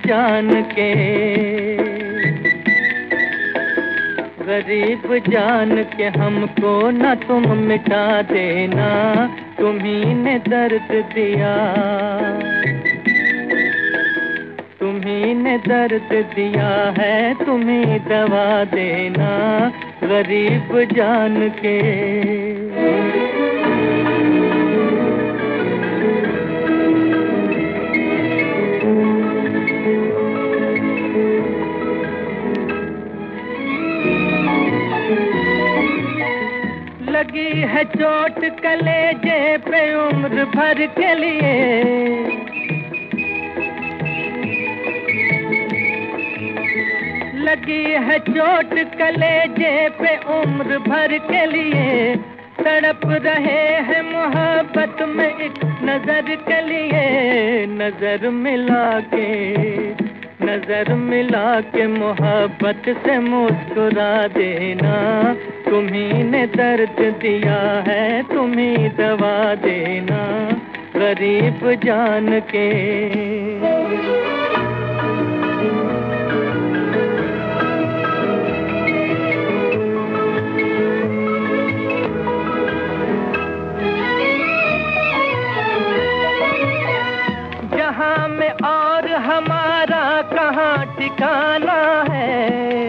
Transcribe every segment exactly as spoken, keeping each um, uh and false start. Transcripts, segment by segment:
जान के, गरीब जान के हमको न तुम मिटा देना, तुम्ही ने दर्द दिया, तुम्ही ने दर्द दिया है, तुम्ही दवा देना गरीब जान के। लगी है चोट कलेजे पे उम्र भर के लिए, लगी है चोट कलेजे पे उम्र भर के लिए, तड़प रहे हैं मोहब्बत में एक नजर के लिए, नजर मिला के, नजर मिला के मोहब्बत से मुस्कुरा देना, तुम्ही ने दर्द दिया है, तुम्ही दवा देना गरीब जान के। जहां में और हमारा कहाँ ठिकाना है,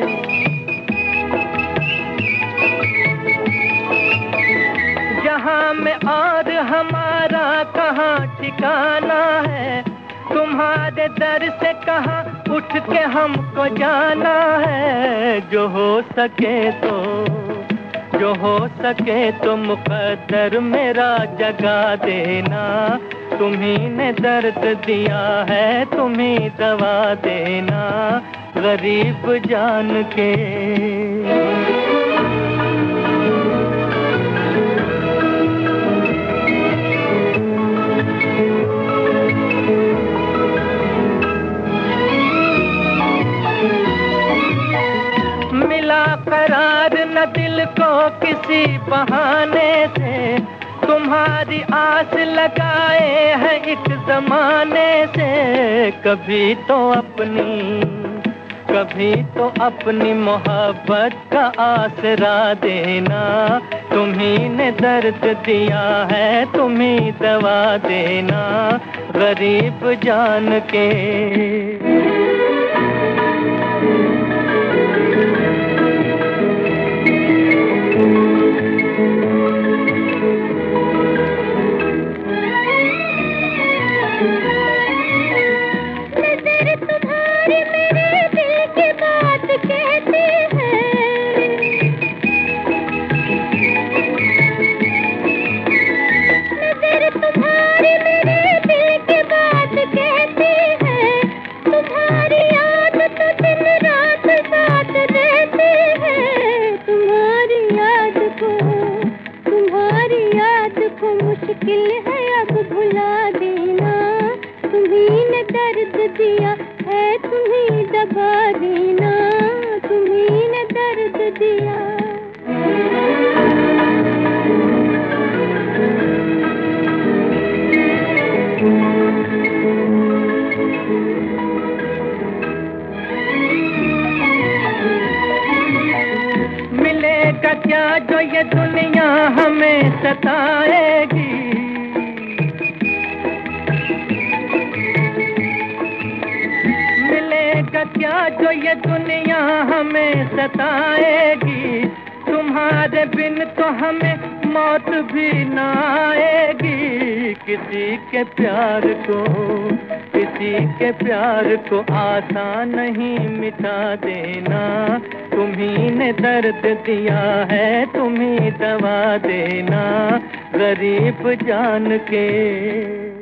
जहां में और हमारा कहाँ ठिकाना है, तुम्हारे दर से कहाँ उठ के हमको जाना है। जो हो सके तो, जो हो सके तो मुकद्दर मेरा जगा देना, तुम्ही ने दर्द दिया है, तुम्ही दवा देना गरीब जान के। मिला करार न दिल को किसी बहाने से, तुम्हारी आस लगाए हैं एक जमाने से, कभी तो अपनी, कभी तो अपनी मोहब्बत का आसरा देना, तुम्ही ने दर्द दिया है, तुम्ही दवा देना गरीब जान के। मुश्किल है अब भुला देना, तुम्ही ने दर्द दिया है, तुम्ही दबा देना, तुम्ही ने दर्द दिया। मिलेगा क्या जो ये दुनिया हमें सताएगी, मिलेगा क्या जो ये दुनिया हमें सताएगी, तुम्हारे बिन तो हमें मौत भी न आएगी। किसी के प्यार को, किसी के प्यार को आसान नहीं मिटा देना, तुम्ही ने दर्द दिया है, तुम्ही दवा देना गरीब जान के।